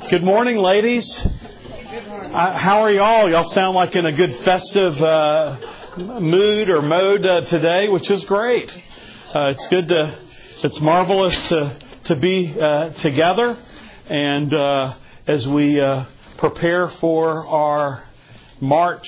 Good morning, ladies. How are y'all? Y'all sound like in a good festive mood or mode today, which is great. It's marvelous to be together, and as we prepare for our March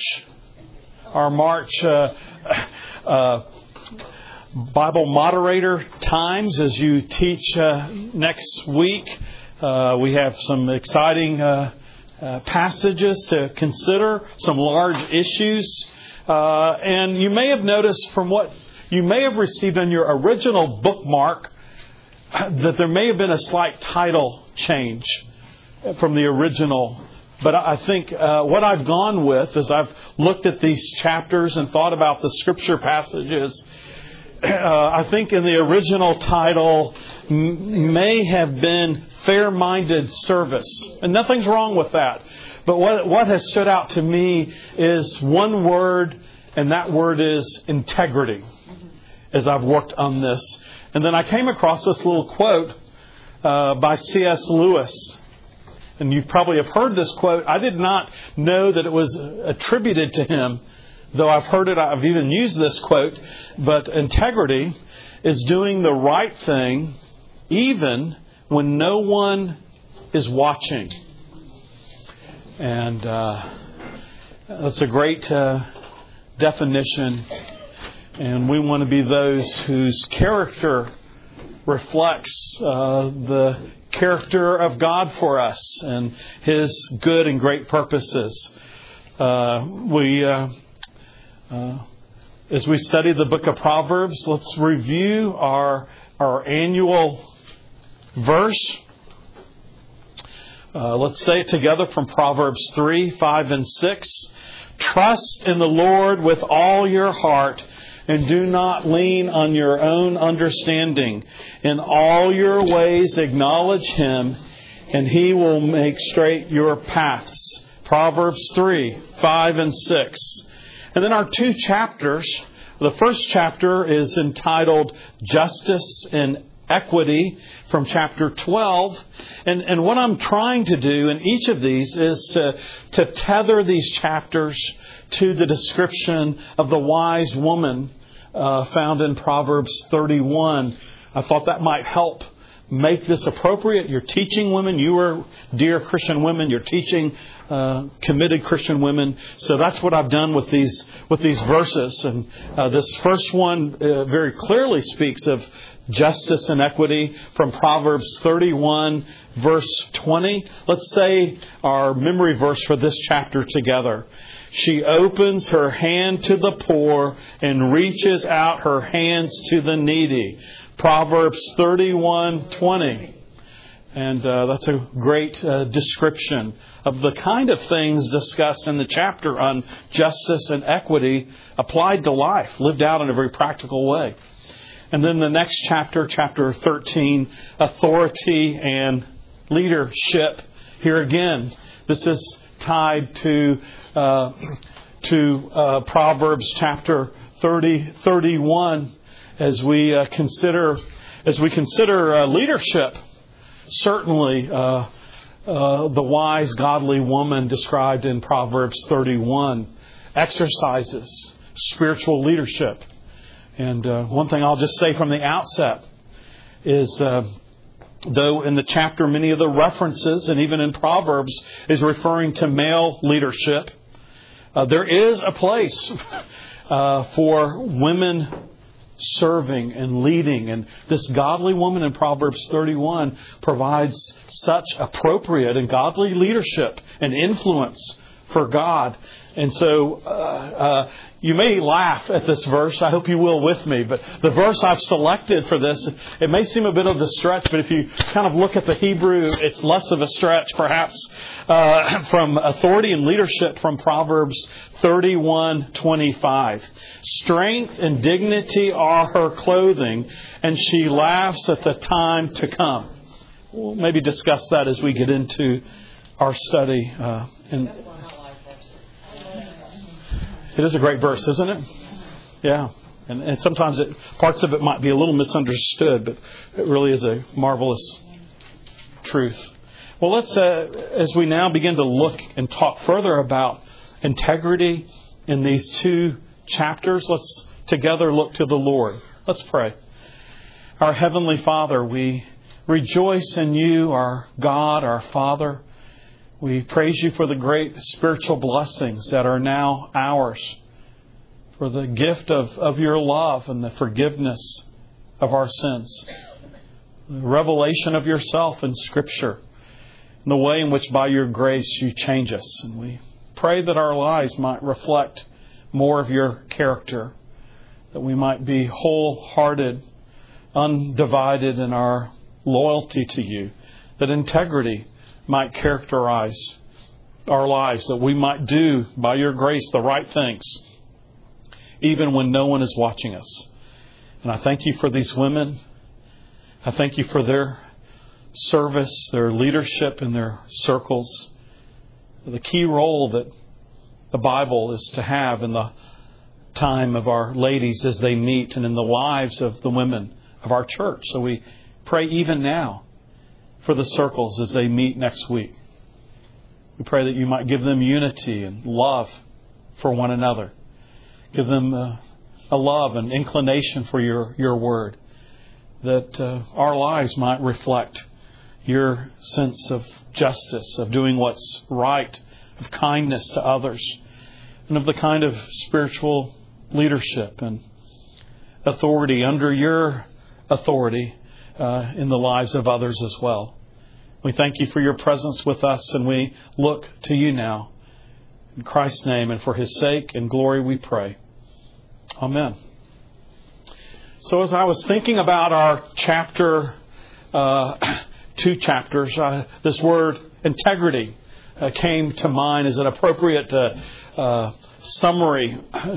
Bible moderator times as you teach next week. We have some exciting passages to consider, some large issues. And you may have noticed from what you may have received on your original bookmark that there may have been a slight title change from the original. But I think what I've gone with as I've looked at these chapters and thought about the scripture passages, I think in the original title may have been fair-minded service. And nothing's wrong with that. But what has stood out to me is one word, and that word is integrity, as I've worked on this. And then I came across this little quote by C.S. Lewis. And you probably have heard this quote. I did not know that it was attributed to him, though I've heard it. I've even used this quote. But integrity is doing the right thing even when no one is watching. And that's a great definition. And we want to be those whose character reflects the character of God for us and His good and great purposes. As we study the book of Proverbs, let's review our annual verse. Let's say it together from Proverbs 3, 5, and 6. Trust in the Lord with all your heart, and do not lean on your own understanding. In all your ways acknowledge Him, and He will make straight your paths. Proverbs 3, 5, and 6. And then our two chapters. The first chapter is entitled Justice and Equity from chapter 12. And what I'm trying to do in each of these is to tether these chapters to the description of the wise woman found in Proverbs 31. I thought that might help make this appropriate. You're teaching women. You are dear Christian women. You're teaching committed Christian women. So that's what I've done with these verses. And this first one very clearly speaks of justice and equity from Proverbs 31, verse 20. Let's say our memory verse for this chapter together. She opens her hand to the poor and reaches out her hands to the needy. Proverbs 31:20. And that's a great description of the kind of things discussed in the chapter on justice and equity applied to life, lived out in a very practical way. And then the next chapter, chapter 13, authority and leadership. Here again, this is tied to Proverbs chapter 31 as we consider leadership. Certainly, the wise, godly woman described in Proverbs 31 exercises spiritual leadership. And one thing I'll just say from the outset is, though in the chapter many of the references, and even in Proverbs, is referring to male leadership, there is a place for women serving and leading. And this godly woman in Proverbs 31 provides such appropriate and godly leadership and influence for God. And so you may laugh at this verse. I hope you will with me. But the verse I've selected for this, it may seem a bit of a stretch, but if you kind of look at the Hebrew, it's less of a stretch, perhaps, from authority and leadership from Proverbs 31:25. Strength and dignity are her clothing, and she laughs at the time to come. We'll maybe discuss that as we get into our study. It is a great verse, isn't it? Yeah. And sometimes parts of it might be a little misunderstood, but it really is a marvelous truth. Well, let's, as we now begin to look and talk further about integrity in these two chapters, let's together look to the Lord. Let's pray. Our Heavenly Father, we rejoice in You, our God, our Father. We praise You for the great spiritual blessings that are now ours, for the gift of Your love and the forgiveness of our sins, the revelation of Yourself in Scripture, and the way in which by Your grace You change us. And we pray that our lives might reflect more of Your character, that we might be wholehearted, undivided in our loyalty to You, that integrity might characterize our lives, that we might do, by Your grace, the right things, even when no one is watching us. And I thank You for these women. I thank You for their service, their leadership in their circles, the key role that the Bible is to have in the time of our ladies as they meet and in the lives of the women of our church. So we pray even now for the circles as they meet next week. We pray that You might give them unity and love for one another. Give them a love and inclination for Your Word. That our lives might reflect Your sense of justice, of doing what's right, of kindness to others, and of the kind of spiritual leadership and authority under Your authority in the lives of others as well. We thank You for Your presence with us, and we look to You now. In Christ's name and for His sake and glory we pray. Amen. So as I was thinking about our chapter, 2 chapters, this word integrity came to mind as an appropriate summary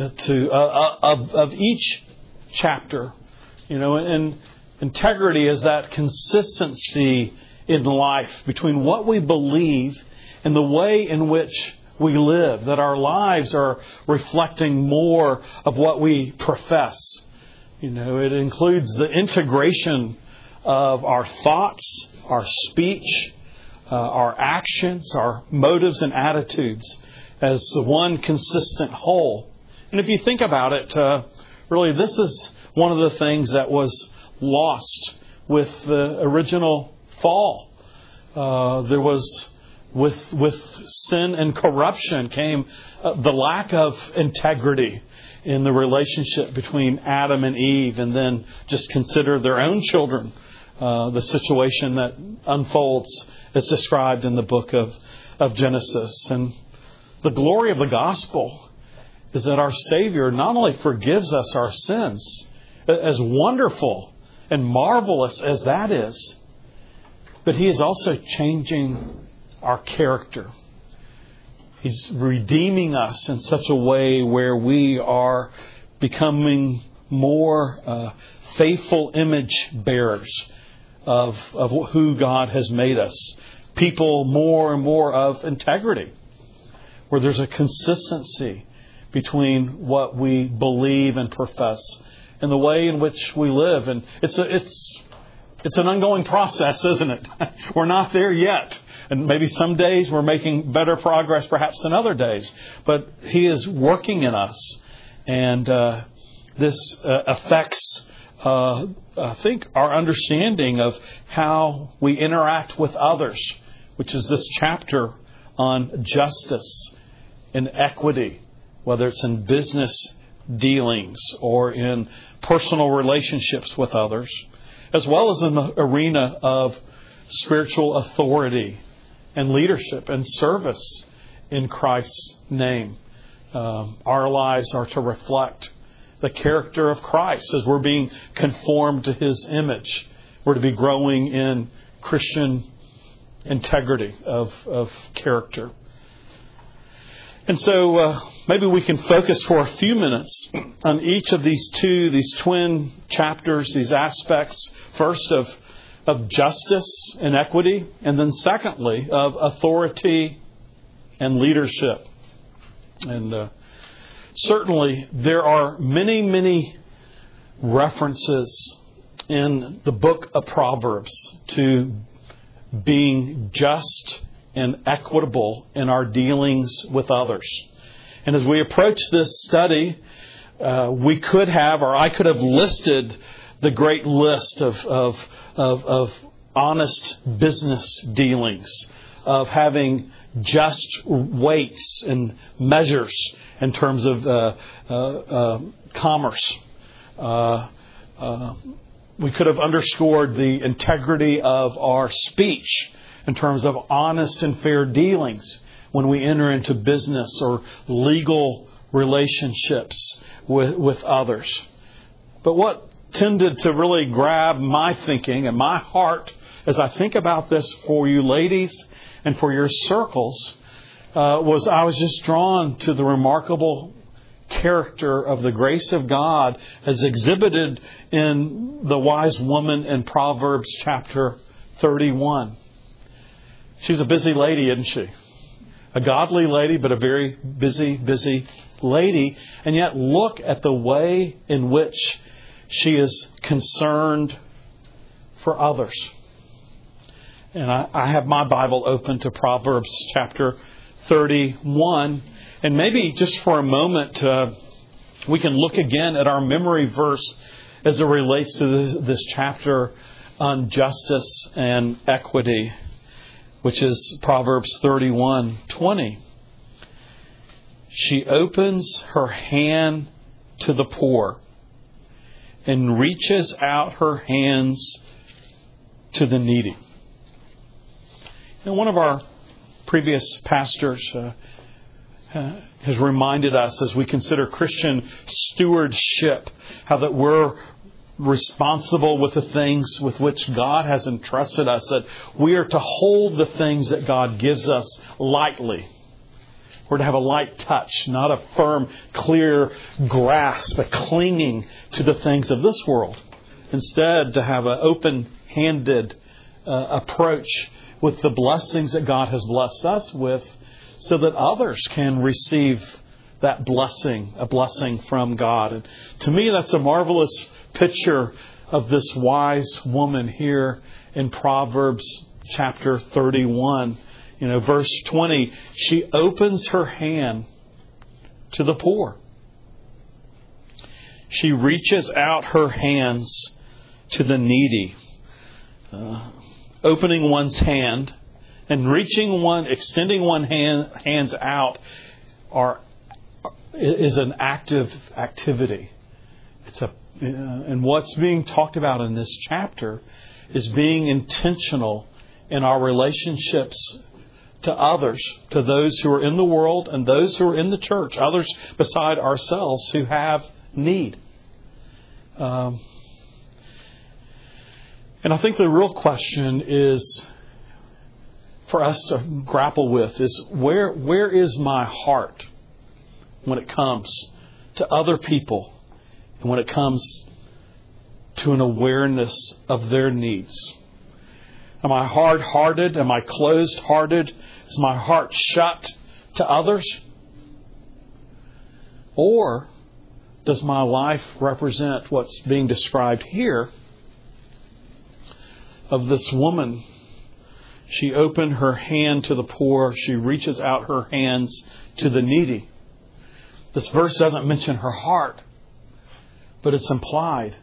of each chapter. And integrity is that consistency in life between what we believe and the way in which we live, that our lives are reflecting more of what we profess. It includes the integration of our thoughts, our speech, our actions, our motives and attitudes as the one consistent whole. And if you think about it, really this is one of the things that was lost with the original fall. There was, with sin and corruption came the lack of integrity in the relationship between Adam and Eve, and then just consider their own children, the situation that unfolds as described in the book of Genesis. And the glory of the gospel is that our Savior not only forgives us our sins, as wonderful and marvelous as that is, but He is also changing our character. He's redeeming us in such a way where we are becoming more faithful image bearers of who God has made us. People more and more of integrity, where there's a consistency between what we believe and profess and the way in which we live. And it's an ongoing process, isn't it? We're not there yet. And maybe some days we're making better progress perhaps than other days. But He is working in us. And this affects, I think, our understanding of how we interact with others, which is this chapter on justice and equity, whether it's in business dealings or in personal relationships with others, as well as in the arena of spiritual authority and leadership and service in Christ's name. Our lives are to reflect the character of Christ as we're being conformed to His image. We're to be growing in Christian integrity of character. And so maybe we can focus for a few minutes on each of these twin chapters, these aspects, first of justice and equity, and then secondly, of authority and leadership. And certainly there are many, many references in the book of Proverbs to being just and equitable in our dealings with others. And as we approach this study, we could have, or I could have listed the great list of honest business dealings, of having just weights and measures in terms of commerce. We could have underscored the integrity of our speech in terms of honest and fair dealings when we enter into business or legal relationships with others. But what tended to really grab my thinking and my heart as I think about this for you ladies and for your circles was I was just drawn to the remarkable character of the grace of God as exhibited in the wise woman in Proverbs chapter 31. She's a busy lady, isn't she? A godly lady, but a very busy lady. And yet look at the way in which she is concerned for others. And I have my Bible open to Proverbs chapter 31. And maybe just for a moment, we can look again at our memory verse as it relates to this chapter on justice and equity, which is Proverbs 31:20. She opens her hand to the poor and reaches out her hands to the needy. And one of our previous pastors has reminded us as we consider Christian stewardship, how that we're responsible with the things with which God has entrusted us, that we are to hold the things that God gives us lightly. We're to have a light touch, not a firm, clear grasp, a clinging to the things of this world. Instead, to have an open-handed approach with the blessings that God has blessed us with, so that others can receive that blessing, a blessing from God. And to me, that's a marvelous picture of this wise woman here in Proverbs chapter 31. Verse 20, she opens her hand to the poor. She reaches out her hands to the needy. Opening one's hand and extending one hands out is an active activity. And what's being talked about in this chapter is being intentional in our relationships to others, to those who are in the world and those who are in the church, others beside ourselves who have need. And I think the real question is for us to grapple with is where is my heart when it comes to other people and when it comes to an awareness of their needs? Am I hard-hearted? Am I closed-hearted? Is my heart shut to others? Or does my life represent what's being described here of this woman? She opened her hand to the poor. She reaches out her hands to the needy. This verse doesn't mention her heart, but it's implied.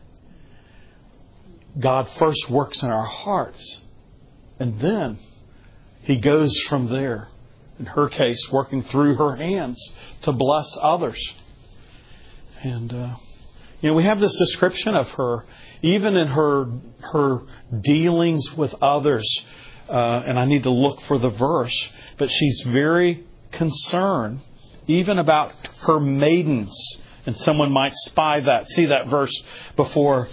God first works in our hearts, and then He goes from there, in her case, working through her hands to bless others. And, we have this description of her, even in her dealings with others. And I need to look for the verse, but she's very concerned, even about her maidens. And someone might see that verse before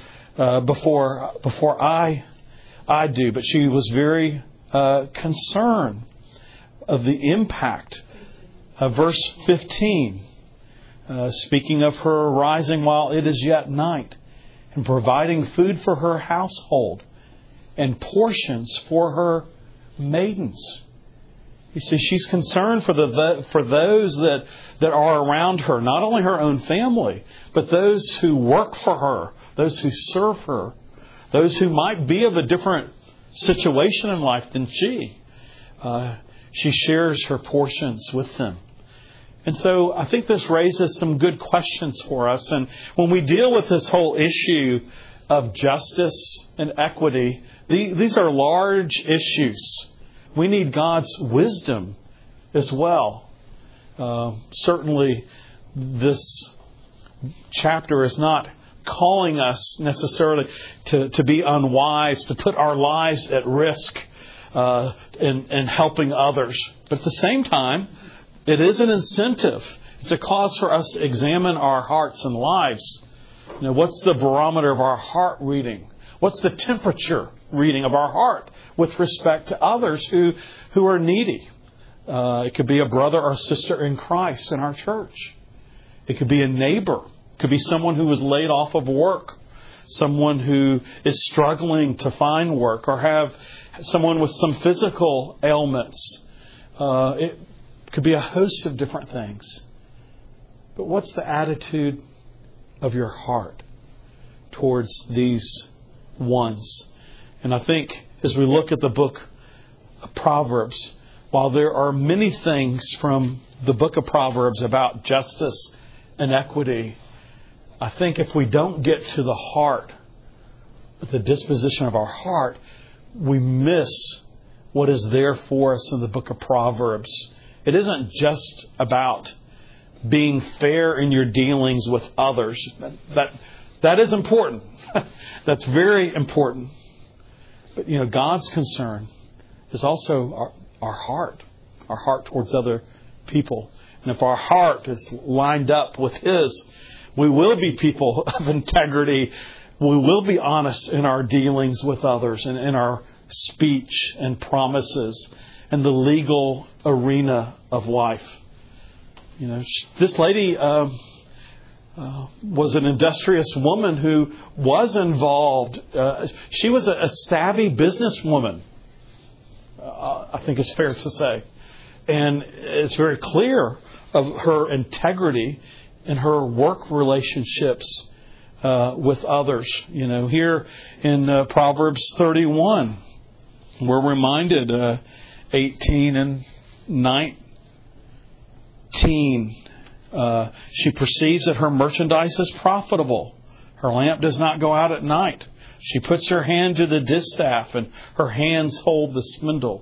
I do. But she was very concerned of the impact of verse 15, speaking of her arising while it is yet night and providing food for her household and portions for her maidens. You see, she's concerned for those that are around her, not only her own family, but those who work for her, those who serve her, those who might be of a different situation in life than she. She shares her portions with them. And so I think this raises some good questions for us. And when we deal with this whole issue of justice and equity, these are large issues. We need God's wisdom as well. Certainly, this chapter is not calling us necessarily to be unwise, to put our lives at risk in helping others. But at the same time, it is an incentive. It's a cause for us to examine our hearts and lives. What's the barometer of our heart reading? What's the temperature reading of our heart with respect to others who are needy? It could be a brother or sister in Christ in our church. It could be a neighbor. It could be someone who was laid off of work. Someone who is struggling to find work, or have someone with some physical ailments. It could be a host of different things. But what's the attitude of your heart towards these ones? And I think as we look at the book of Proverbs, while there are many things from the book of Proverbs about justice and equity, I think if we don't get to the heart, the disposition of our heart, we miss what is there for us in the book of Proverbs. It isn't just about being fair in your dealings with others. That is important. That's very important. But God's concern is also our heart towards other people. And if our heart is lined up with His, we will be people of integrity. We will be honest in our dealings with others and in our speech and promises and the legal arena of life. This lady was an industrious woman who was involved. She was a savvy businesswoman, I think it's fair to say. And it's very clear of her integrity in her work relationships with others. Here in Proverbs 31, we're reminded 18 and 19. She perceives that her merchandise is profitable. Her lamp does not go out at night. She puts her hand to the distaff, and her hands hold the spindle.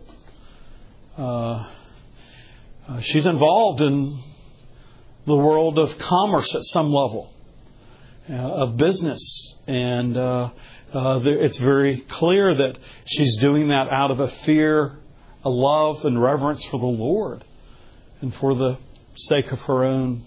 She's involved in the world of commerce at some level, of business. And it's very clear that she's doing that out of a fear, a love and reverence for the Lord, and for the sake of her own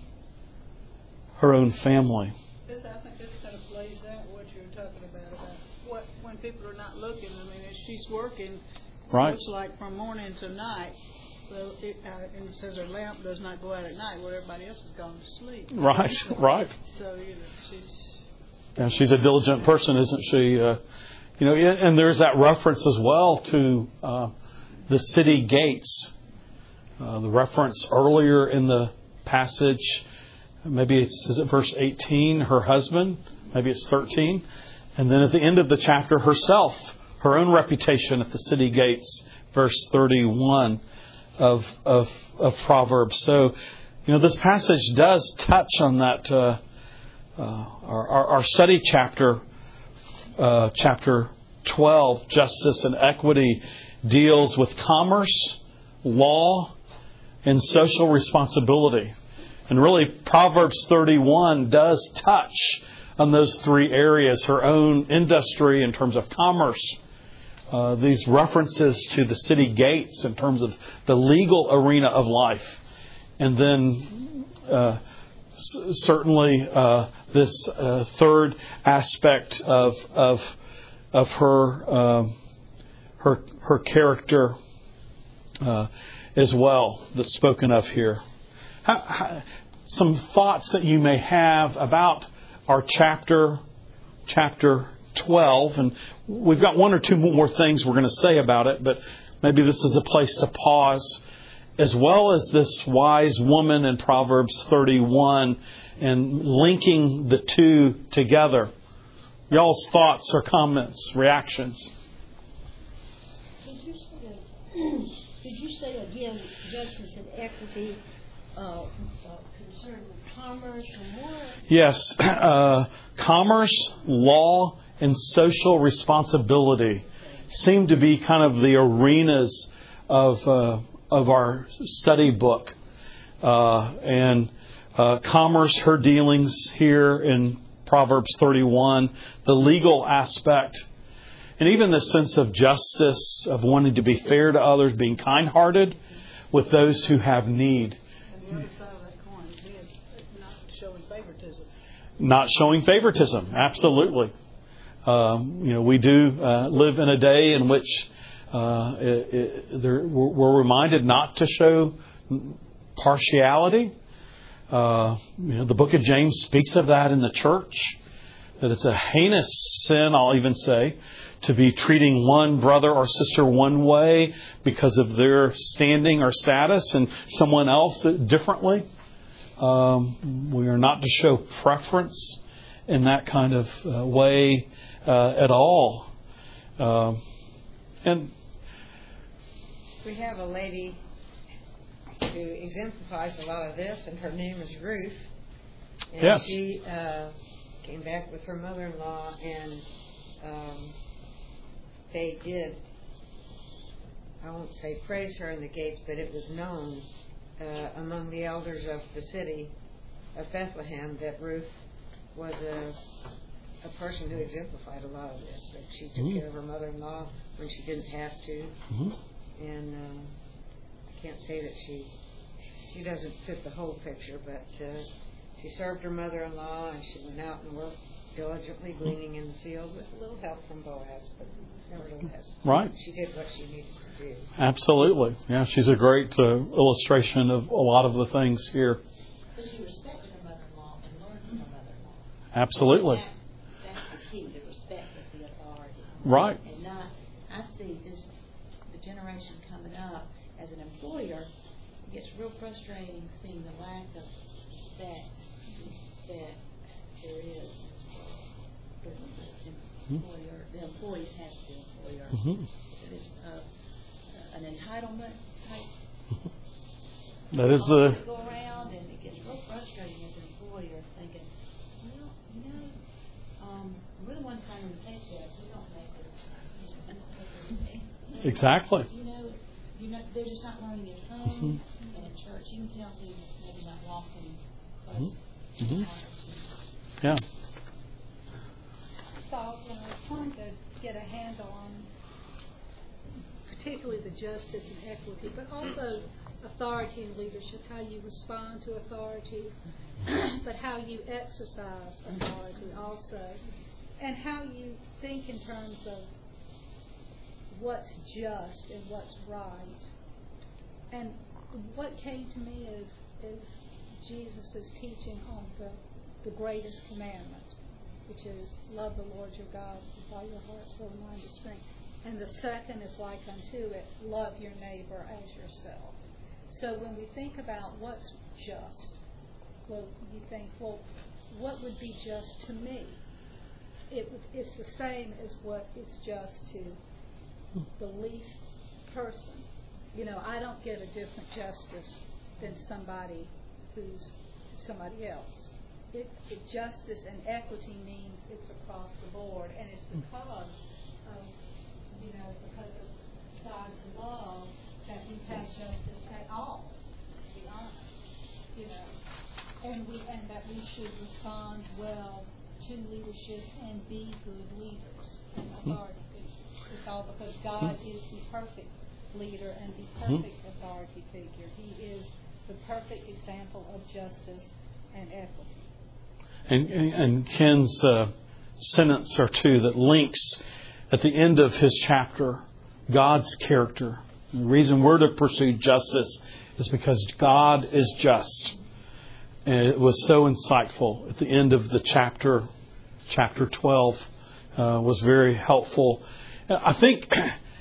family. I think this kind of plays out what you're talking about when people are not looking. I mean, as she's working, right. Looks like from morning to night. Well, and it says her lamp does not go out at night where everybody else has gone to sleep. Right. So she's a diligent person, isn't she? And there's that reference as well to the city gates. The reference earlier in the passage, maybe is it verse 18, her husband, maybe it's 13. And then at the end of the chapter, herself, her own reputation at the city gates, verse 31 of Proverbs. So, this passage does touch on that. Our study chapter, chapter 12, Justice and Equity, deals with commerce, law, and social responsibility. And really, Proverbs 31 does touch on those three areas. Her own industry in terms of commerce, these references to the city gates in terms of the legal arena of life, and then certainly this third aspect of her character as well that's spoken of here. Some thoughts that you may have about our chapter 12, and we've got one or two more things we're going to say about it, but maybe this is a place to pause, as well as this wise woman in Proverbs 31 and linking the two together. Y'all's thoughts or comments, reactions? Did you say again justice and equity concerned with commerce or more? Yes. Commerce, law, and social responsibility seem to be kind of the arenas of our study book. And commerce, her dealings here in Proverbs 31, the legal aspect, and even the sense of justice, of wanting to be fair to others, being kind-hearted with those who have need. And the other side of that coin is not showing favoritism. Not showing favoritism, absolutely. We do live in a day in which we're reminded not to show partiality. The book of James speaks of that in the church, that it's a heinous sin, I'll even say, to be treating one brother or sister one way because of their standing or status and someone else differently. We are not to show preference in that kind of way at all. And we have a lady who exemplifies a lot of this, and her name is Ruth. And yes. She came back with her mother-in-law, and they did, I won't say praise her in the gates, but it was known among the elders of the city of Bethlehem that Ruth was a person who exemplified a lot of this. That she took care of her mother-in-law when she didn't have to. And I can't say that she doesn't fit the whole picture, but she served her mother-in-law, and she went out and worked diligently, gleaning in the field with a little help from Boaz, but nevertheless, right. She did what she needed to do. Absolutely. Yeah, she's a great illustration of a lot of the things here. But she respected her mother-in-law and learned from her mother-in-law. Absolutely. That's the key, the respect of the authority. Right. And not, I see the generation coming up as an employer, it gets real frustrating seeing the lack of respect that there is. The employees have to be employer. It is an entitlement type. That is the. Go around, and it gets real frustrating as an employer, thinking, well, we're the ones signing the paycheck. We don't make it. Exactly. They're just not learning at home and at church. You can tell who's maybe not walking close. Yeah. So when I was trying to get a handle on particularly the justice and equity, but also authority and leadership, how you respond to authority, but how you exercise authority also, and how you think in terms of what's just and what's right. And what came to me is Jesus' teaching on the greatest commandment, which is love the Lord your God with all your heart, soul, mind, and strength. And the second is like unto it, love your neighbor as yourself. So when we think about what's just, well, you think, well, what would be just to me? It's the same as what is just to the least person. I don't get a different justice than somebody who's somebody else. Justice and equity means it's across the board, and it's because of God's love that we have justice at all, to be honest, and that we should respond well to leadership and be good leaders and authority figures. It's all because God is the perfect leader and the perfect authority figure. He is the perfect example of justice and equity. And Ken's sentence or two that links at the end of his chapter God's character. The reason we're to pursue justice is because God is just. And it was so insightful at the end of the chapter 12 was very helpful. I think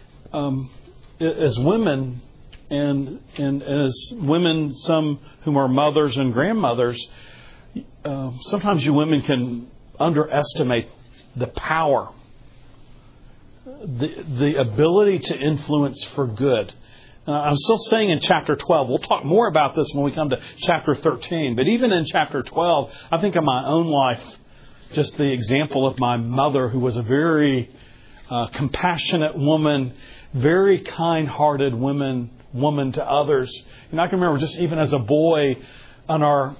as women and as women, some whom are mothers and grandmothers, sometimes you women can underestimate the power the ability to influence for good. I'm still staying in chapter 12. We'll talk more about this when we come to chapter 13. But even in chapter 12, I think of my own life, just the example of my mother, who was a very compassionate woman, very kind-hearted woman to others. And I can remember just even as a boy on a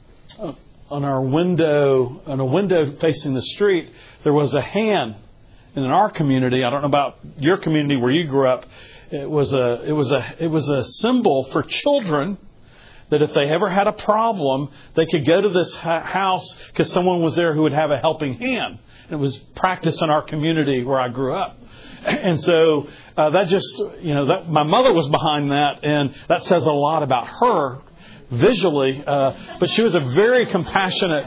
window facing the street, there was a hand. And in our community, I don't know about your community where you grew up, it was a symbol for children that if they ever had a problem, they could go to this house because someone was there who would have a helping hand. And it was practiced in our community where I grew up. And so that just, my mother was behind that, and that says a lot about her visually. But she was a very compassionate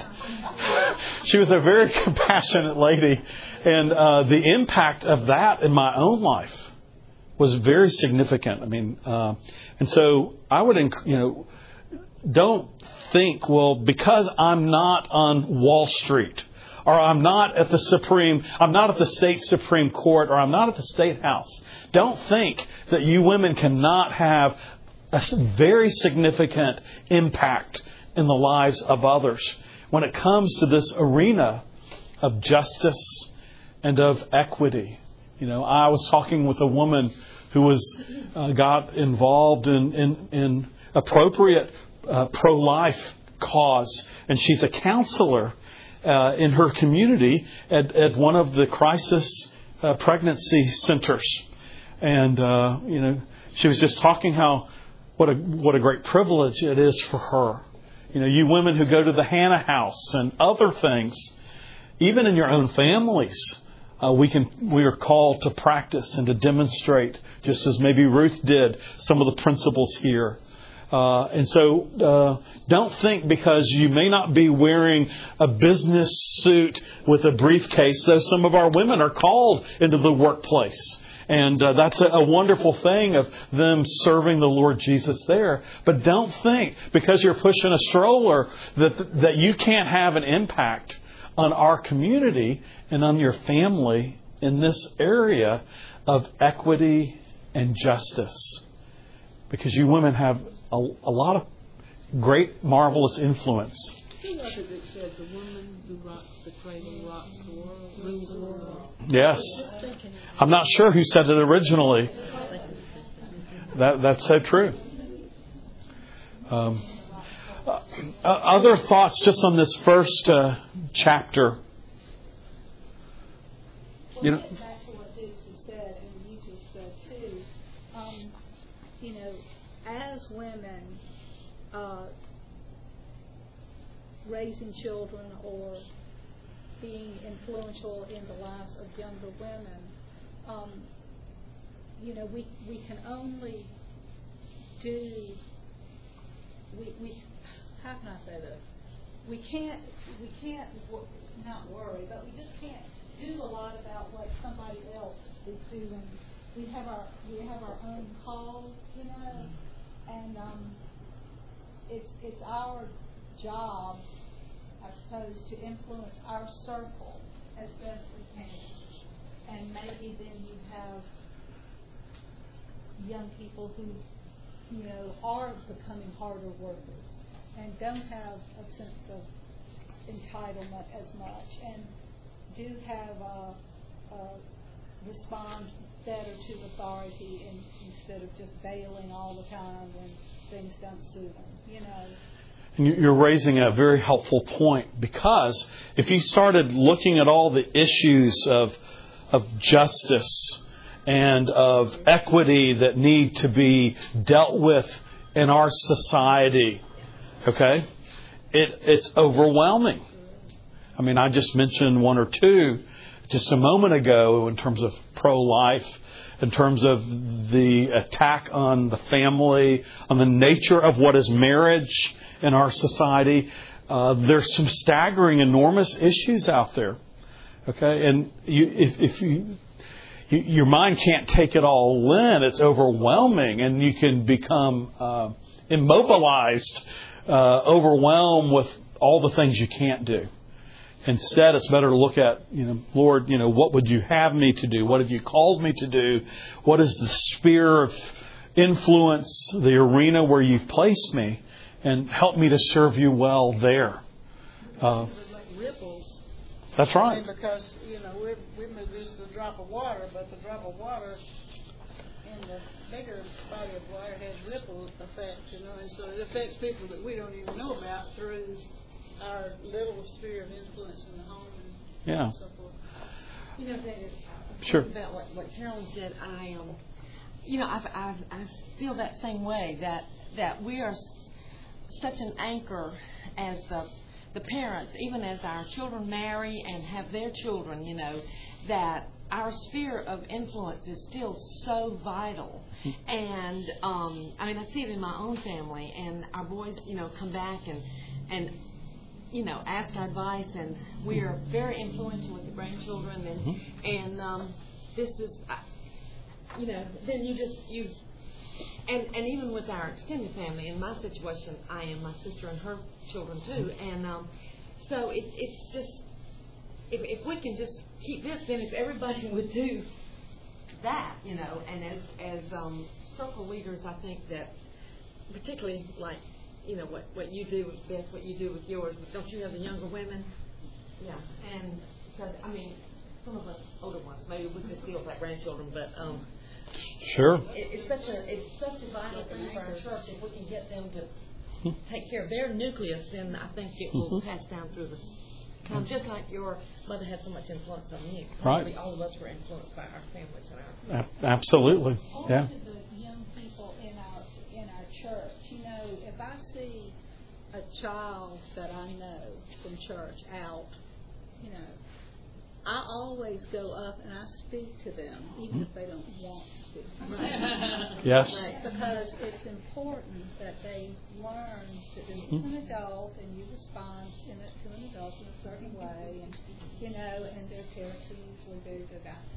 lady. And the impact of that in my own life was very significant. I mean, and so I would, don't think, well, because I'm not on Wall Street, or I'm not at the state Supreme Court, or I'm not at the State House. Don't think that you women cannot have a very significant impact in the lives of others when it comes to this arena of justice and of equity. I was talking with a woman who got involved in appropriate pro-life cause, and she's a counselor in her community at one of the crisis pregnancy centers. And she was just talking how what a great privilege it is for her. You women who go to the Hannah House and other things, even in your own families, we are called to practice and to demonstrate, just as maybe Ruth did, some of the principles here. And so don't think because you may not be wearing a business suit with a briefcase, though some of our women are called into the workplace. And that's a wonderful thing of them serving the Lord Jesus there. But don't think because you're pushing a stroller that you can't have an impact on our community and on your family in this area of equity and justice. Because you women have a lot of great, marvelous influence. Who was it that said the woman who rocks the cradle rocks the world, rules the world? Yes. I'm not sure who said it originally. That's so true. Other thoughts just on this first chapter? Well, back to what Dixie said, and you just said too. As women raising children or being influential in the lives of younger women, we can only do. We how can I say this? We can't not worry, but we just can't do a lot about what somebody else is doing. We have our own call, and it's our job, I suppose, to influence our circle as best we can. And maybe then you have young people who, are becoming harder workers and don't have a sense of entitlement as much, and do have respond better to authority instead of just bailing all the time when things don't suit them, And you're raising a very helpful point, because if you started looking at all the issues of justice and of equity that need to be dealt with in our society, okay, it's overwhelming. I mean, I just mentioned one or two just a moment ago in terms of pro-life, in terms of the attack on the family, on the nature of what is marriage in our society. There's some staggering, enormous issues out there. Okay, and your mind can't take it all in. It's overwhelming, and you can become immobilized, overwhelmed with all the things you can't do. Instead, it's better to look at, Lord, what would you have me to do? What have you called me to do? What is the sphere of influence, the arena where you've placed me? And help me to serve you well there. Like ripples. That's right. Because, we move this to the drop of water, but the drop of water in the bigger body of water has ripple effects, and so it affects people that we don't even know about through our little sphere of influence in the home and so forth. David, sure. About what Carolyn said, I feel that same way, that we are such an anchor as the parents, even as our children marry and have their children, that our sphere of influence is still so vital. And I see it in my own family, and our boys, come back and ask our advice, and we are very influential with the grandchildren, and this is, then you and even with our extended family, in my situation, I am my sister and her children too, and so it's just, if we can just keep this, then if everybody would do that, and as circle leaders, I think that particularly like, what you do with Beth, what you do with yours, don't you have the younger women? Yeah, and so, some of us older ones, maybe we just feel like grandchildren, but sure. It's such a vital thing for our church. If we can get them to take care of their nucleus, then I think it will pass down through the time. Just like your mother had so much influence on me. Probably all of us were influenced by our families and our. Absolutely. Yeah. To the young people in our church, if I see a child that I know from church out, I always go up and I speak to them, even if they don't want to speak to me. Yes. Because it's important that they learn that this is an adult and you respond to an adult in a certain way, and their parents are usually very good about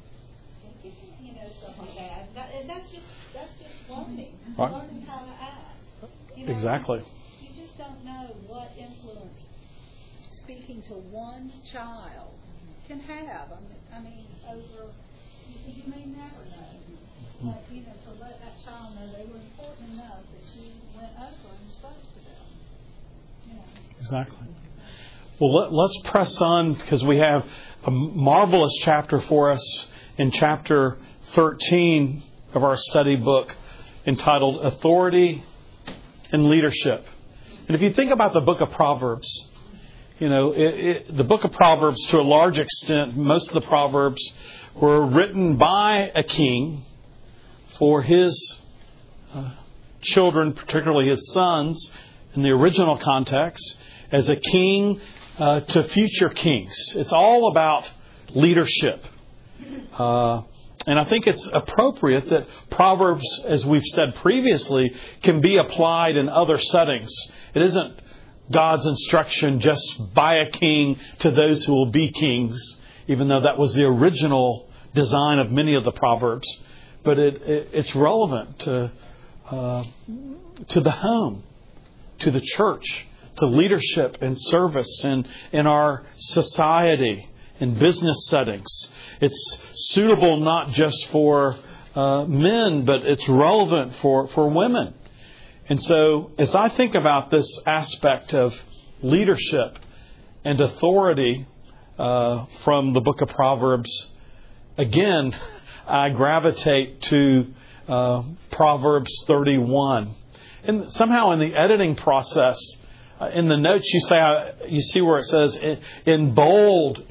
stuff like that. And that's just learning, right. Learning how to act. Exactly. You just don't know what influence speaking to one child can have. Over, you may never know. But, to let that child know they were important enough that you went over and spoke to them. Exactly. Well, let's press on, because we have a marvelous chapter for us in chapter 13 of our study book entitled Authority and Leadership. And if you think about the book of Proverbs, the book of Proverbs, to a large extent, most of the Proverbs were written by a king for his children, particularly his sons, in the original context, as a king to future kings. It's all about leadership. And I think it's appropriate that Proverbs, as we've said previously, can be applied in other settings. It isn't God's instruction just by a king to those who will be kings, even though that was the original design of many of the Proverbs. But it's relevant to the home, to the church, to leadership and service and in our society, in business settings. It's suitable not just for men, but it's relevant for women. And so, as I think about this aspect of leadership and authority from the book of Proverbs, again, I gravitate to Proverbs 31. And somehow in the editing process, in the notes you see where it says in bold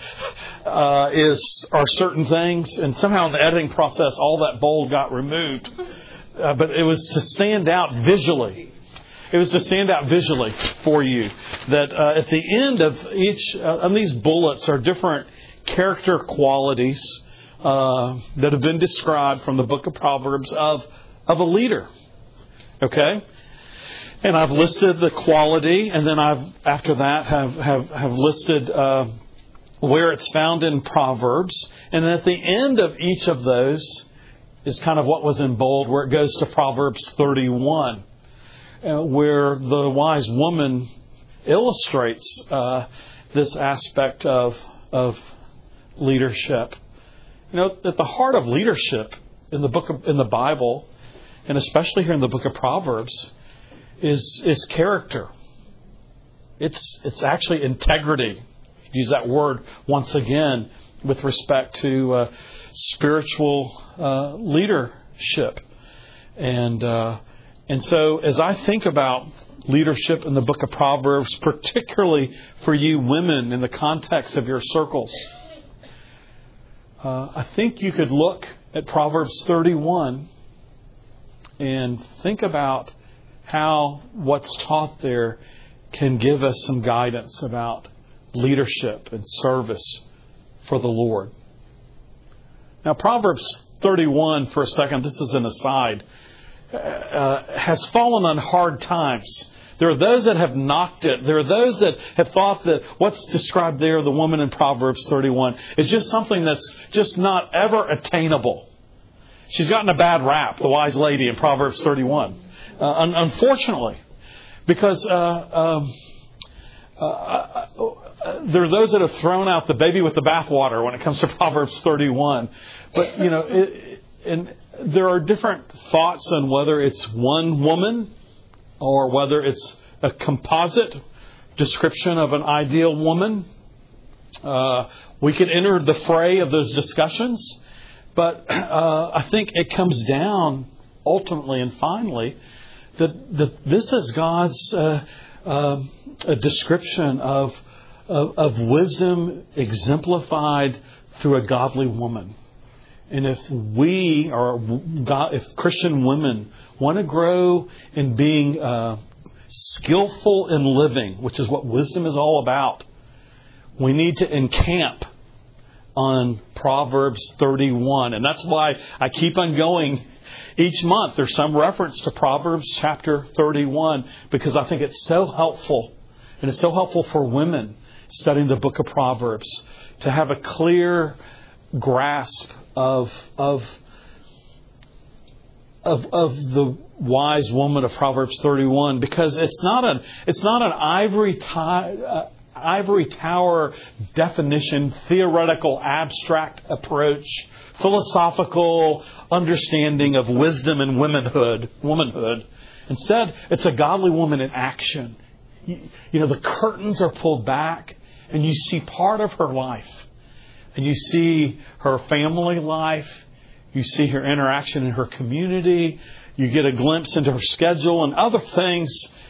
are certain things, and somehow in the editing process all that bold got removed. But it was to stand out visually. It was to stand out visually for you that at the end of each of these bullets are different character qualities that have been described from the book of Proverbs of a leader. Okay? And I've listed the quality, and then I've after that have listed where it's found in Proverbs. And at the end of each of those is kind of what was in bold, where it goes to Proverbs 31, where the wise woman illustrates this aspect of leadership. At the heart of leadership in the Bible, and especially here in the book of Proverbs, is character. It's actually integrity. Use that word once again with respect to spiritual leadership, and so as I think about leadership in the book of Proverbs, particularly for you women in the context of your circles, I think you could look at Proverbs 31 and think about how what's taught there can give us some guidance about leadership and service for the Lord. Now, Proverbs 31, for a second, this is an aside, has fallen on hard times. There are those that have knocked it. There are those that have thought that what's described there, the woman in Proverbs 31, is just something that's just not ever attainable. She's gotten a bad rap, the wise lady in Proverbs 31, unfortunately, because there are those that have thrown out the baby with the bathwater when it comes to Proverbs 31. But, and there are different thoughts on whether it's one woman or whether it's a composite description of an ideal woman. We could enter the fray of those discussions, but I think it comes down ultimately and finally that this is God's a description of wisdom exemplified through a godly woman. And if if Christian women want to grow in being skillful in living, which is what wisdom is all about, we need to encamp on Proverbs 31. And that's why I keep on going each month. There's some reference to Proverbs chapter 31 because I think it's so helpful. And it's so helpful for women studying the book of Proverbs to have a clear grasp of the wise woman of Proverbs 31, because it's not an ivory tower definition, theoretical, abstract approach, philosophical understanding of wisdom and womanhood. Instead, it's a godly woman in action. The curtains are pulled back and you see part of her life. And you see her family life. You see her interaction in her community. You get a glimpse into her schedule and other things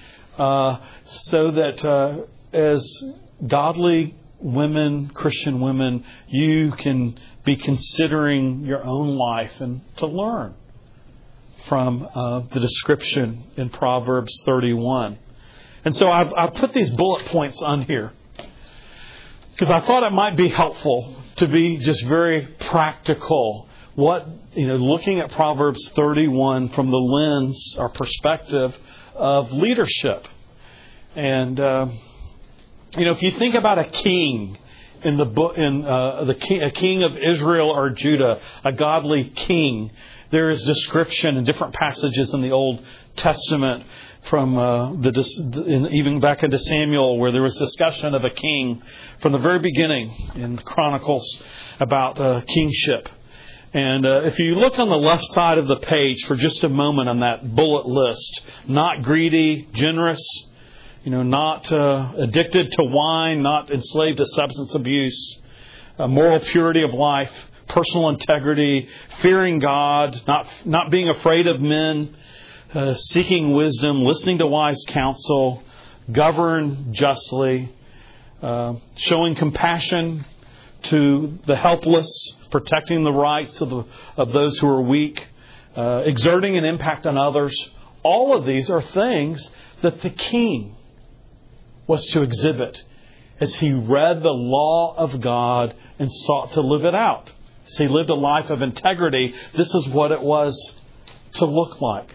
so that as godly women, Christian women, you can be considering your own life and to learn from the description in Proverbs 31. And so I've put these bullet points on here because I thought it might be helpful to be just very practical. Looking at Proverbs 31 from the lens or perspective of leadership. And, if you think about a king in the book, a king of Israel or Judah, a godly king, there is description in different passages in the Old Testament from even back into Samuel, where there was discussion of a king from the very beginning in the Chronicles about kingship. And if you look on the left side of the page for just a moment on that bullet list, not greedy, generous, not addicted to wine, not enslaved to substance abuse, moral purity of life, personal integrity, fearing God, not being afraid of men, seeking wisdom, listening to wise counsel, govern justly, showing compassion to the helpless, protecting the rights of those who are weak, exerting an impact on others. All of these are things that the king was to exhibit as he read the law of God and sought to live it out. As he lived a life of integrity, this is what it was to look like.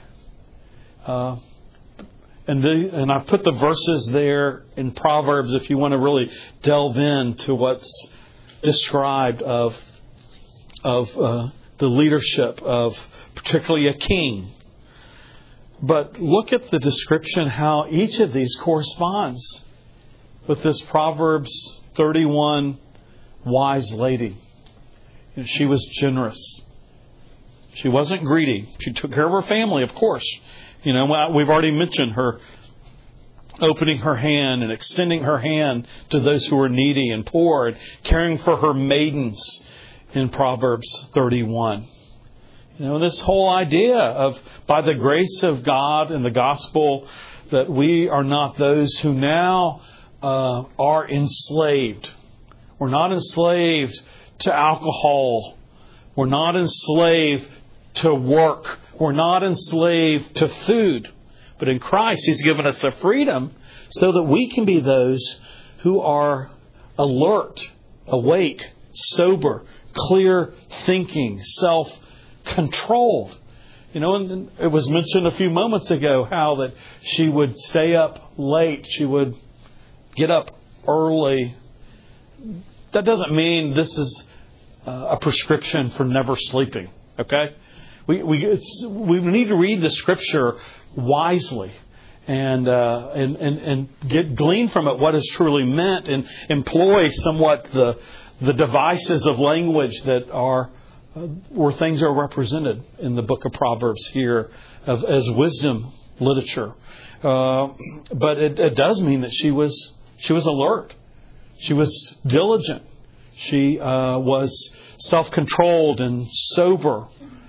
And I put the verses there in Proverbs if you want to really delve into what's described of the leadership of particularly a king. But look at the description how each of these corresponds with this Proverbs 31 wise lady. She was generous. She wasn't greedy. She took care of her family, of course. We've already mentioned her opening her hand and extending her hand to those who were needy and poor, and caring for her maidens in Proverbs 31. This whole idea of, by the grace of God and the gospel, that we are not those who now are enslaved. We're not enslaved to alcohol. We're not enslaved to work. We're not enslaved to food. But in Christ, He's given us a freedom so that we can be those who are alert, awake, sober, clear thinking, self-controlled. And it was mentioned a few moments ago how that she would stay up late. She would get up early. That doesn't mean this is a prescription for never sleeping. Okay? We need to read the Scripture wisely and glean from it what is truly meant, and employ somewhat the devices of language that are where things are represented in the book of Proverbs here as wisdom literature. But it does mean that she was alert. She was diligent. She was self-controlled and sober.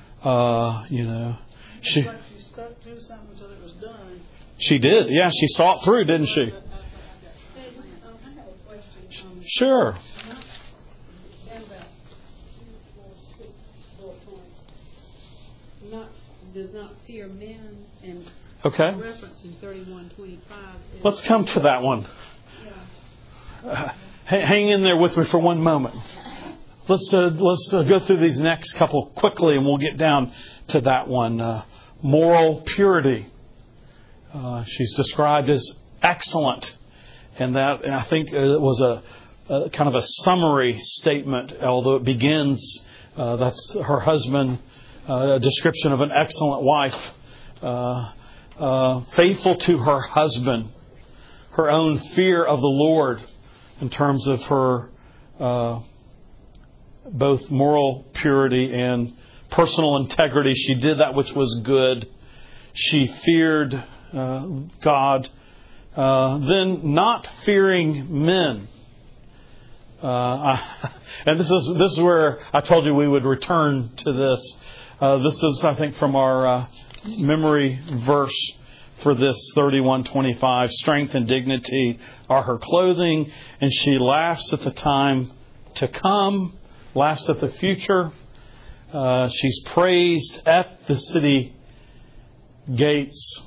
She stuck through something until it was done. She did. Yeah, she saw it through, didn't she? I have a question. Sure. Down about 2, 4, 6 bullet points. Does not fear men, and Okay. reference in 31:25. Let's come to that one. Hang in there with me for one moment. Let's go through these next couple quickly, and we'll get down to that one. Moral purity. She's described as excellent, and that I think it was a kind of a summary statement. Although it begins, that's her husband, a description of an excellent wife, faithful to her husband, her own fear of the Lord in terms of her both moral purity and personal integrity. She did that which was good. She feared God. Then not fearing men. And this is where I told you we would return to this. This is, I think, from our memory verse for this 31:25. Strength and dignity are her clothing, and she laughs at the time to come, laughs at the future. She's praised at the city gates.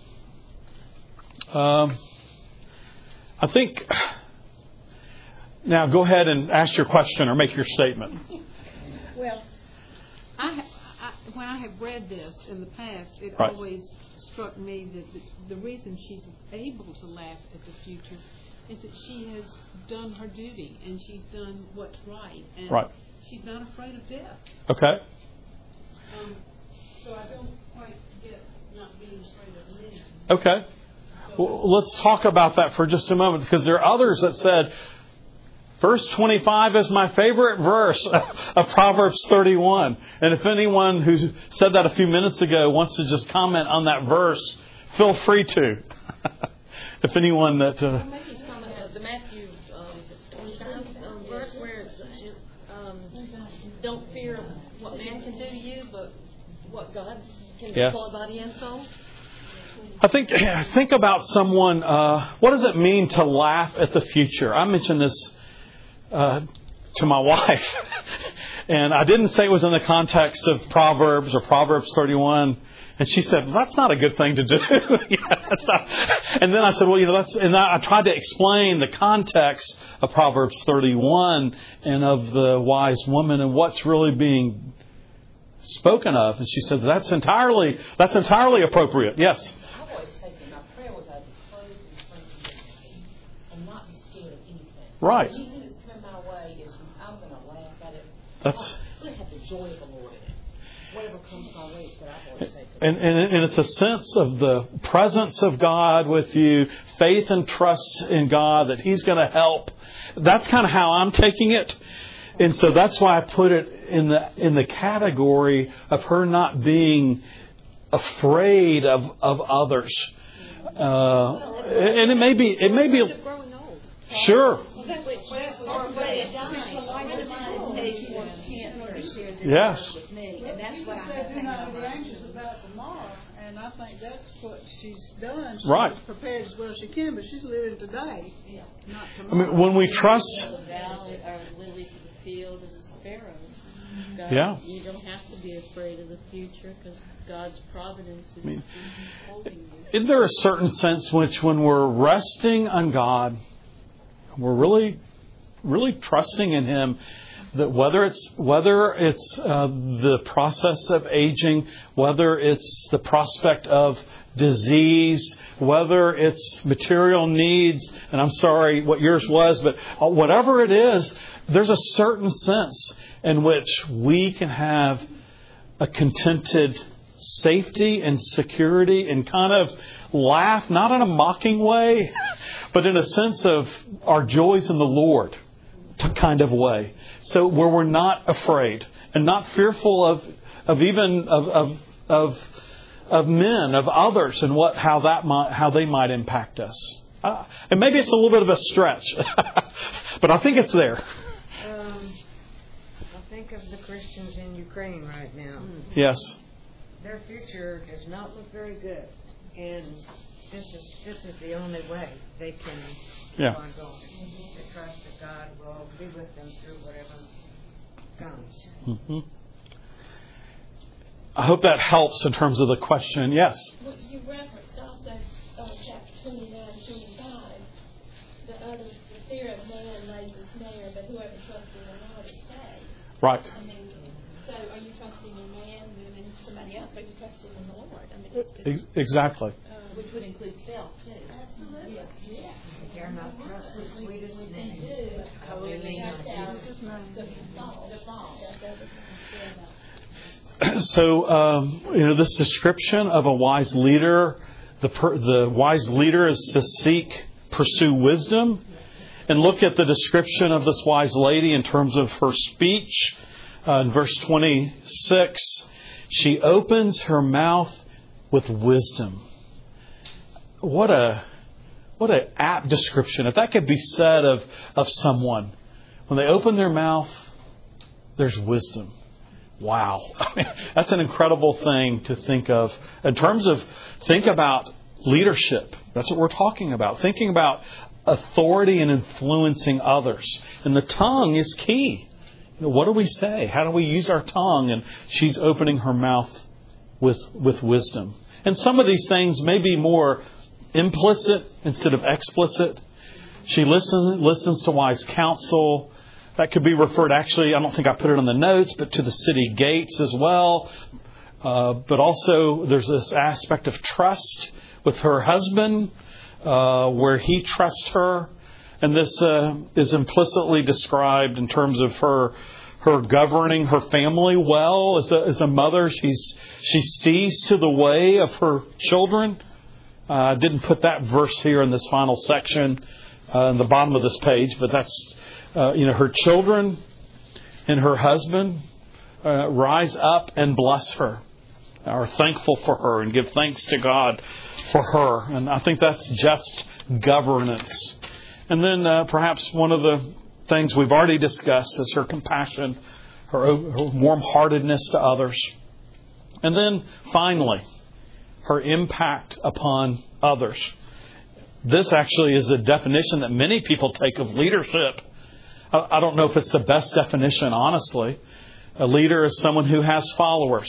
I think... Now go ahead and ask your question or make your statement. Well, when I have read this in the past, it Right. always struck me that the reason she's able to laugh at the future is that she has done her duty and she's done what's right. And Right. she's not afraid of death. Okay. So I don't quite get not being afraid of men. Okay. Well, let's talk about that for just a moment, because there are others that said, verse 25 is my favorite verse of Proverbs 31. And if anyone who said that a few minutes ago wants to just comment on that verse, feel free to. If anyone that... Maybe some of the Matthew 25 verse where it's, don't fear what man can do to you, but what God can Yes. destroy body and soul. I think about someone, what does it mean to laugh at the future? I mentioned this to my wife, and I didn't say it was in the context of Proverbs or Proverbs 31, and she said, well, that's not a good thing to do. That's not. And then I said, well, I tried to explain the context of Proverbs 31 and of the wise woman and what's really being spoken of. And she said, that's entirely appropriate. Yes. I've always taken my prayer was I'd be clothed in strength and not be scared of anything. Right. Anything that's coming my way I'm going to laugh at it. That's... I really have the joy of the Lord in it. Whatever comes my way is what I've always taken. And it's a sense of the presence of God with you, faith and trust in God that He's going to help. That's kind of how I'm taking it. And so that's why I put it in the category of her not being afraid of others. And it may be Growing old. sure. Yes. And that's what I said, have do not be to anxious about tomorrow. And I think that's what she's done. She's Right. prepared as well as she can, but she's living today, not I tomorrow. mean, when we trust, The valley or lilies of the field and the sparrows. God, Yeah. You don't have to be afraid of the future because God's providence is holding you. isn't there a certain sense which when we're resting on God, we're really, really trusting in Him, that whether it's the process of aging, whether it's the prospect of disease, whether it's material needs, and I'm sorry what yours was, but whatever it is, there's a certain sense in which we can have a contented safety and security and kind of laugh, not in a mocking way, but in a sense of our joys in the Lord kind of way. So where we're not afraid and not fearful of men, of others, and how they might impact us. And maybe it's a little bit of a stretch, but I think it's there. I think of the Christians in Ukraine right now. Yes. Their future does not look very good, and this is the only way they can keep on going. To trust that God will be with them through whatever comes. Mm-hmm. I hope that helps in terms of the question. Yes. Well, you referenced also chapter 29-25. The fear of man lays a snare, but whoever trusts in the Lord is saved. Right. I mean, so are you trusting in man and in somebody else? Or are you trusting in the Lord? I mean, it's Exactly. Which would include self, too. Absolutely. Yeah. Dare not trust the sweetest name. So, this description of a wise leader, the wise leader is to pursue wisdom. And look at the description of this wise lady in terms of her speech. In verse 26, she opens her mouth with wisdom. What an apt description. If that could be said of someone. When they open their mouth, there's wisdom. Wow. I mean, that's an incredible thing to think of. In terms of, think about leadership. That's what we're talking about. Thinking about authority and influencing others. And the tongue is key. What do we say? How do we use our tongue? And she's opening her mouth with wisdom. And some of these things may be more implicit instead of explicit. She listens to wise counsel. That could be referred, actually, I don't think I put it on the notes, but to the city gates as well. But also there's this aspect of trust with her husband, where he trusts her. And this is implicitly described in terms of her governing her family well. As a mother, she sees to the way of her children. I didn't put that verse here in this final section in the bottom of this page, but that's her children and her husband rise up and bless her, are thankful for her, and give thanks to God for her. And I think that's just governance. And then perhaps one of the things we've already discussed is her compassion, her warm-heartedness to others. And then finally, her impact upon others. This actually is a definition that many people take of leadership. I don't know if it's the best definition, honestly. A leader is someone who has followers.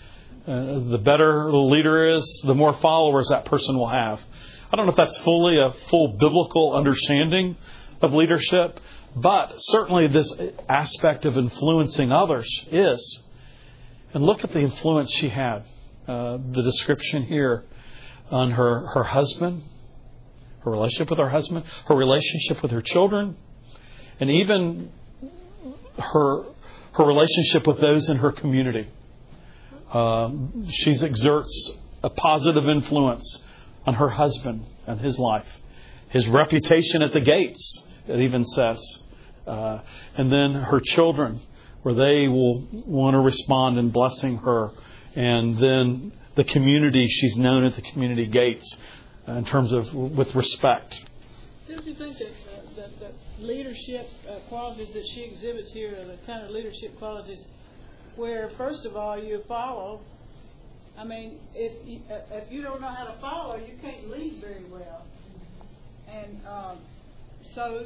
The better the leader is, the more followers that person will have. I don't know if that's fully a full biblical understanding of leadership, but certainly this aspect of influencing others is. And look at the influence she had. The description here on her husband, her relationship with her husband, her relationship with her children, and even her relationship with those in her community. She exerts a positive influence on her husband and his life. His reputation at the gates, it even says. And then her children, where they will want to respond in blessing her. And then the community, she's known at the community gates in terms of with respect. Don't you think that the leadership qualities that she exhibits here are the kind of leadership qualities where, first of all, you follow? I mean, if you don't know how to follow, you can't lead very well. And so,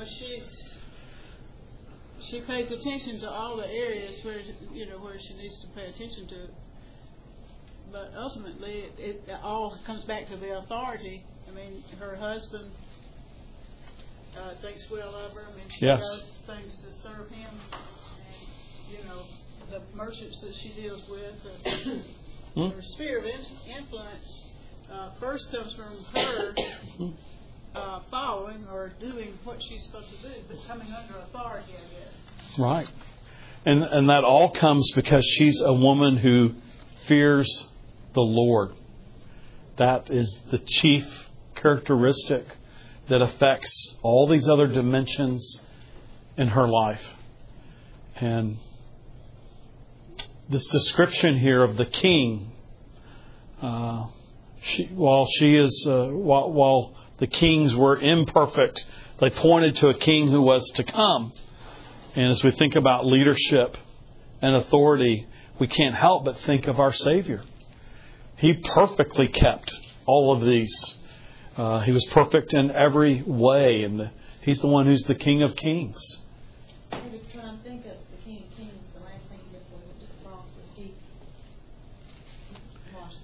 she pays attention to all the areas where she needs to pay attention to. But ultimately, it all comes back to the authority. I mean, her husband thinks well of her. I mean, she does things to serve him. And, the merchants that she deals with, her sphere of influence first comes from her following or doing what she's supposed to do, but coming under authority, I guess. Right. And that all comes because she's a woman who fears the Lord. That is the chief characteristic that affects all these other dimensions in her life. And this description here of the king, while the kings were imperfect, they pointed to a king who was to come. And as we think about leadership and authority, we can't help but think of our Savior. He perfectly kept all of these. He was perfect in every way, and He's the one who's the King of Kings. I was trying to think of the King of Kings. The last thing he did was just cross was he washed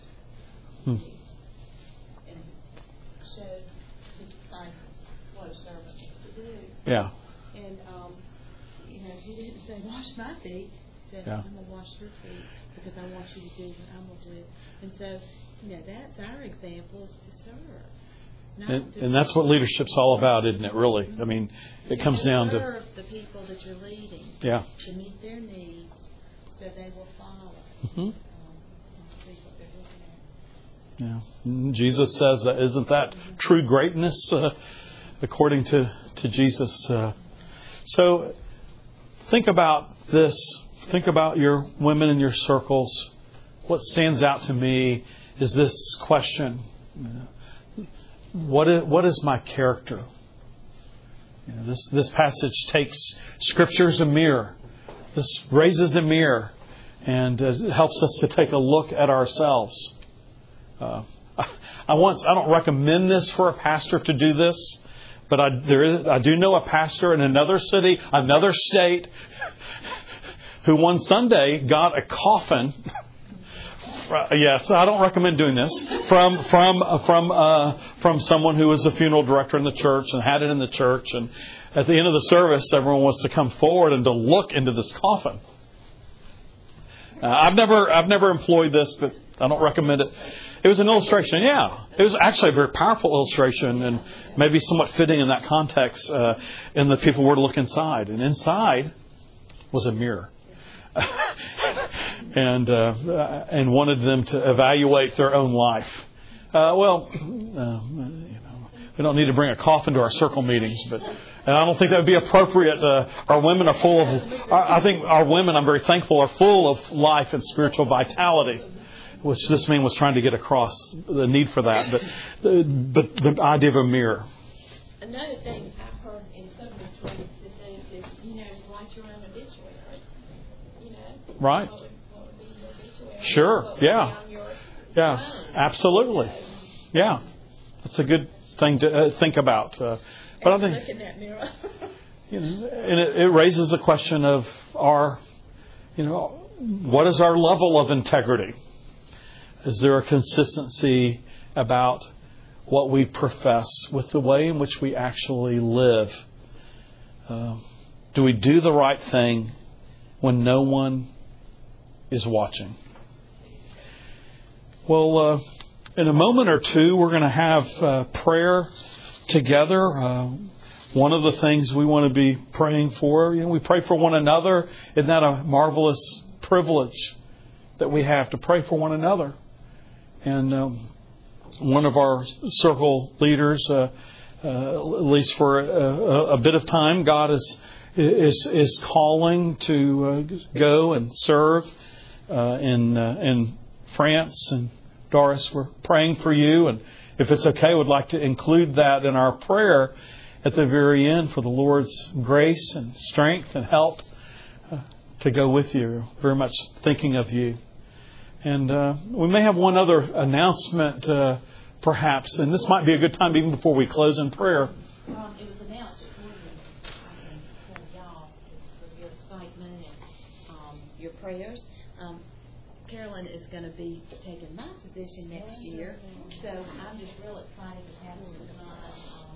and showed his disciples what a servant is to do. Yeah. And he didn't say, wash my feet. He said, I'm going to wash your feet because I want you to do what I'm going to do. And so, that's our example, is to serve. And that's what leadership's all about, isn't it, really? I mean, it comes down to... serve the people that you're leading. Yeah. To meet their needs so they will follow. Mm-hmm. And see what they're looking at. Yeah. Jesus says, isn't that true greatness according to Jesus? So think about this. Think about your women in your circles. What stands out to me is this question. What is my character? This passage takes Scripture as a mirror. This raises a mirror and helps us to take a look at ourselves. I don't recommend this for a pastor to do this, but I do know a pastor in another city, another state, who one Sunday got a coffin. Yes, I don't recommend doing this. From someone who was a funeral director in the church and had it in the church. And at the end of the service, everyone wants to come forward and to look into this coffin. I've never employed this, but I don't recommend it. It was an illustration. Yeah, it was actually a very powerful illustration, and maybe somewhat fitting in that context. And the people were to look inside, and inside was a mirror. and wanted them to evaluate their own life. We don't need to bring a coffin to our circle meetings, and I don't think that would be appropriate. Our women are full of. I think our women, I'm very thankful, are full of life and spiritual vitality, which this man was trying to get across the need for that. But the idea of a mirror. Another thing I've heard in some retreats is write your own obituary. Right. Sure. Yeah. Yeah. Absolutely. Yeah. That's a good thing to think about. But I think, look in that mirror. and it raises the question of what is our level of integrity? Is there a consistency about what we profess with the way in which we actually live? Do we do the right thing when no one is watching? Well, in a moment or two, we're going to have prayer together. One of the things we want to be praying for, we pray for one another. Isn't that a marvelous privilege that we have to pray for one another. And one of our circle leaders, at least for a bit of time, God is calling to go and serve in France. And Doris, we're praying for you, and if it's okay, would like to include that in our prayer at the very end for the Lord's grace and strength and help to go with you. Very much thinking of you. And we may have one other announcement, perhaps, and this might be a good time even before we close in prayer. It was announced at Woodland, I can tell y'all, for your excitement and your prayers. Carolyn is going to be taking my position next year, so I'm just real excited to have her on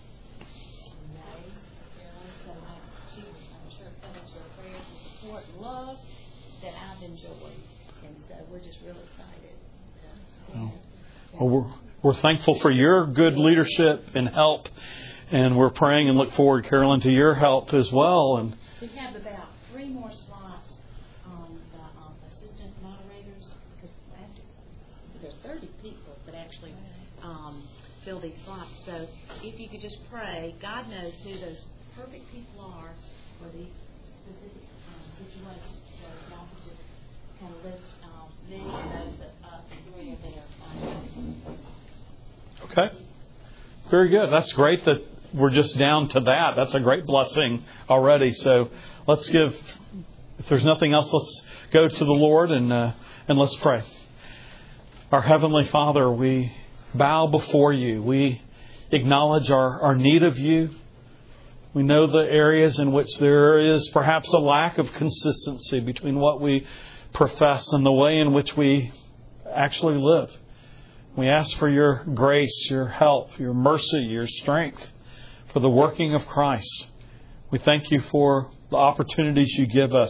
in May. So she was, I'm sure, coming to her prayers and support and love that I've enjoyed, and so we're just real excited to Well, we're thankful for your good leadership and help, and we're praying and look forward, Carolyn, to your help as well. And we have about 3 more slots on the assistant moderators, because there's 30 people that actually fill these slots. So if you could just pray, God knows who those perfect people are for these specific situations. So if y'all could just kind of lift me and those up that are okay. Very good. That's great that we're just down to that. That's a great blessing already. So let's give, if there's nothing else, let's go to the Lord and let's pray. Our Heavenly Father, we bow before you. We acknowledge our need of you. We know the areas in which there is perhaps a lack of consistency between what we profess and the way in which we actually live. We ask for your grace, your help, your mercy, your strength for the working of Christ. We thank you for the opportunities you give us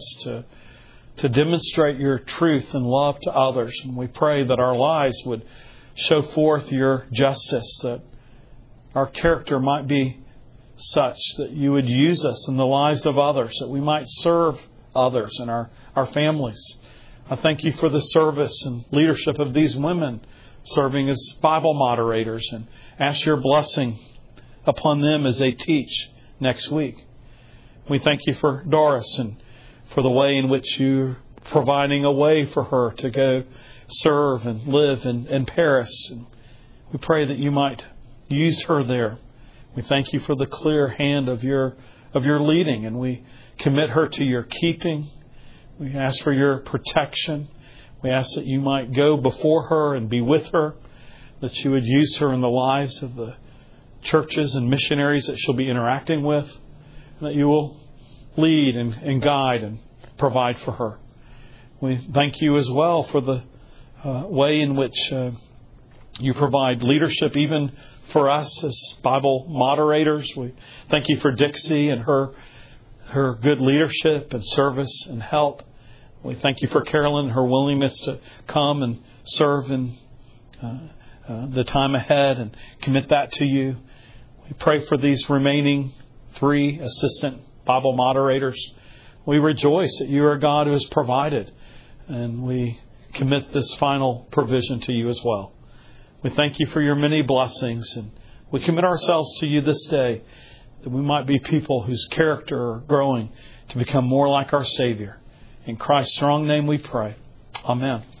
to demonstrate your truth and love to others. And we pray that our lives would show forth your justice, that our character might be such that you would use us in the lives of others, that we might serve others and our families. I thank you for the service and leadership of these women serving as Bible moderators, and ask your blessing upon them as they teach next week. We thank you for Doris and for the way in which you're providing a way for her to go serve and live in Paris. And we pray that you might use her there. We thank you for the clear hand of your leading, and we commit her to your keeping. We ask for your protection. We ask that you might go before her and be with her, that you would use her in the lives of the churches and missionaries that she'll be interacting with, and that you will lead and guide and provide for her. We thank you as well for the way in which you provide leadership even for us as Bible moderators. We thank you for Dixie and her good leadership and service and help. We thank you for Carolyn and her willingness to come and serve in the time ahead and commit that to you. We pray for these remaining 3 assistant Bible moderators. We rejoice that you are a God who has provided, and we commit this final provision to you as well. We thank you for your many blessings, and we commit ourselves to you this day, that we might be people whose character are growing to become more like our Savior. In Christ's strong name we pray. Amen.